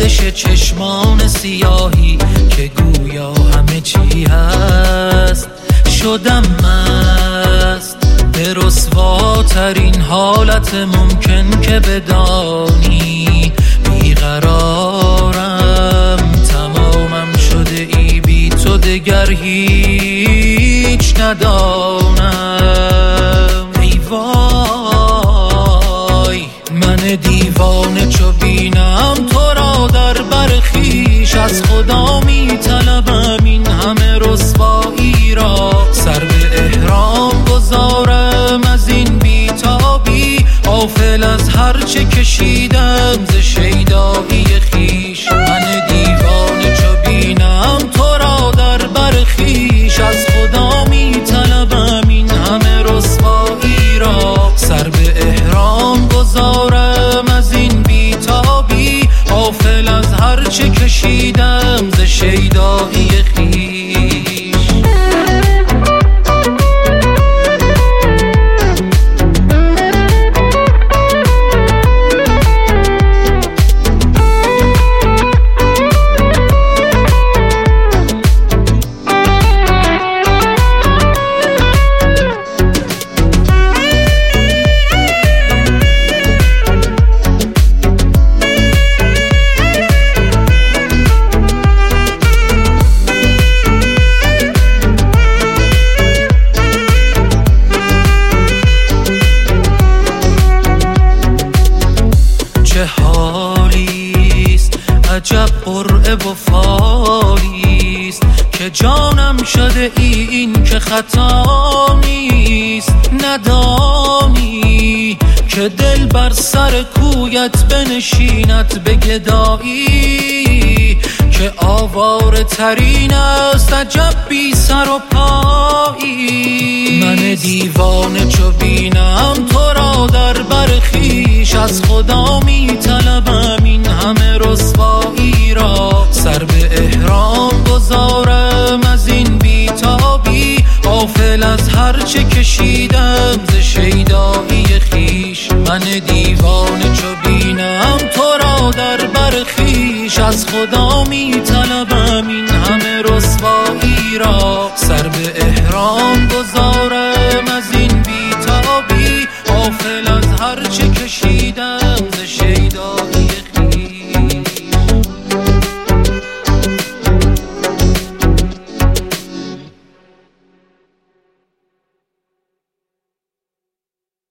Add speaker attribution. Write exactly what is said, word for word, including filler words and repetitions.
Speaker 1: گردش چشمان سیاهی که گویا همه چی هست. شدم مست به رسواترین حالت ممکن که بدانی. بیقرارم تمامم شده ای بی تو دگر هیچ ندانم. ای وای من دیوانه چو بینم تو را در بر خویش، از خدا می طلبم این همه رسوایی را. سر به احرام گذارم از این بیتابی، غافل از هر چه کشیدم ز شیدایی خویش. من دیوانه چو بینم تو را در بر خویش، از خدا می طلبم این همه رسوایی را. سر به احرام گذارم از این بیتابی، غافل از هر چه کشیدم ز شیدایی خویش. چه حالیست عجب قرعه و فالیست که جانم شده ای این که خطا نیست. ندانی که دل بر سر کویت بنشیند به گدایی، که آواره ترین است عجب بی سر و پایی. من دیوانه چو بینم تو را در بر خویش، از خدا می طلبم این همه رسوایی را. سر به احرام گذارم از این بیتابی، غافل از هر چه کشیدم ز شیدایی خویش. من دیوانه چو بینم تو را در بر خویش، از خدا می طلبم این همه رسوایی را. سر به احرام گذارم از این بیتابی، غافل از هر چه کشیدم ز شیدایی.